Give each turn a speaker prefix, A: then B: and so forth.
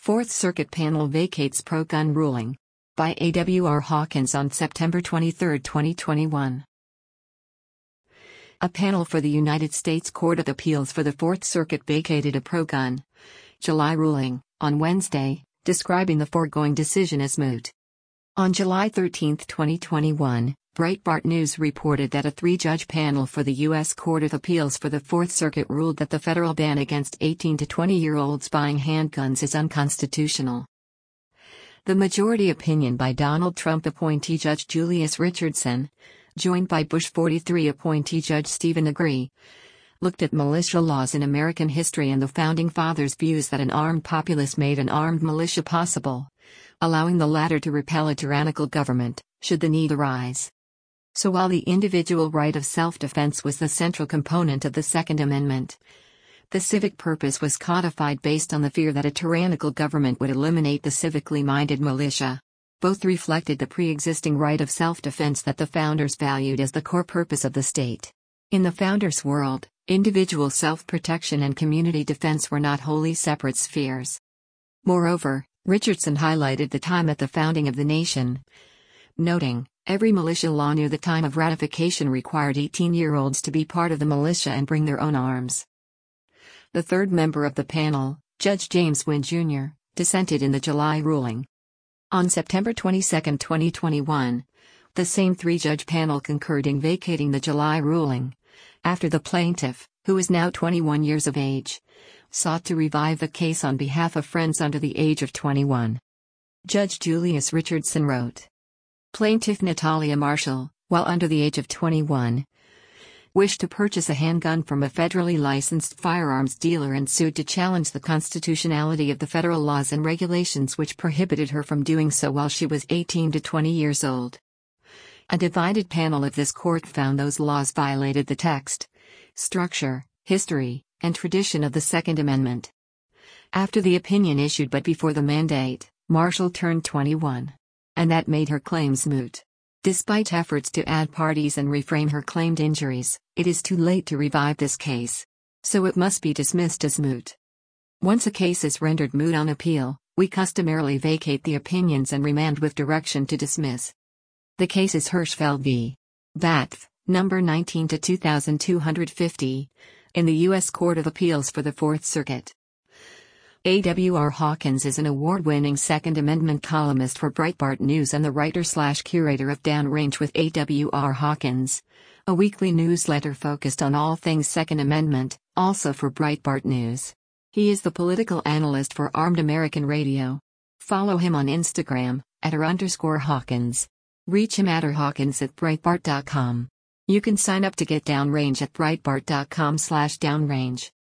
A: Fourth Circuit Panel Vacates Pro-Gun Ruling. By A.W.R. Hawkins on September 23, 2021. A panel for the United States Court of Appeals for the Fourth Circuit vacated a pro-gun July ruling on Wednesday, describing the foregoing decision as moot. On July 13, 2021, Breitbart News reported that a three-judge panel for the U.S. Court of Appeals for the Fourth Circuit ruled that the federal ban against 18 to 20-year-olds buying handguns is unconstitutional. The majority opinion by Donald Trump appointee Judge Julius Richardson, joined by Bush 43 appointee Judge Stephen Agree, looked at militia laws in American history and the Founding Fathers' views that an armed populace made an armed militia possible, allowing the latter to repel a tyrannical government, should the need arise. So while the individual right of self-defense was the central component of the Second Amendment, the civic purpose was codified based on the fear that a tyrannical government would eliminate the civically minded militia. Both reflected the pre-existing right of self-defense that the founders valued as the core purpose of the state. In the founders' world, individual self-protection and community defense were not wholly separate spheres. Moreover, Richardson highlighted the time at the founding of the nation, noting, every militia law near the time of ratification required 18-year-olds to be part of the militia and bring their own arms. The third member of the panel, Judge James Wynn Jr., dissented in the July ruling. On September 22, 2021, the same three-judge panel concurred in vacating the July ruling, after the plaintiff, who is now 21 years of age, sought to revive the case on behalf of friends under the age of 21. Judge Julius Richardson wrote, Plaintiff Natalia Marshall, while under the age of 21, wished to purchase a handgun from a federally licensed firearms dealer and sued to challenge the constitutionality of the federal laws and regulations which prohibited her from doing so while she was 18 to 20 years old. A divided panel of this court found those laws violated the text, structure, history, and tradition of the Second Amendment. After the opinion issued but before the mandate, Marshall turned 21. And that made her claims moot. Despite efforts to add parties and reframe her claimed injuries, it is too late to revive this case. So it must be dismissed as moot. Once a case is rendered moot on appeal, we customarily vacate the opinions and remand with direction to dismiss. The case is Hirschfeld v. Batf, number 19-2250, in the U.S. Court of Appeals for the Fourth Circuit. A.W.R. Hawkins is an award-winning Second Amendment columnist for Breitbart News and the writer/curator of Downrange with A.W.R. Hawkins, a weekly newsletter focused on all things Second Amendment, also for Breitbart News. He is the political analyst for Armed American Radio. Follow him on Instagram, @r_Hawkins. Reach him at @Hawkins@Breitbart.com. You can sign up to get Downrange at Breitbart.com/Downrange.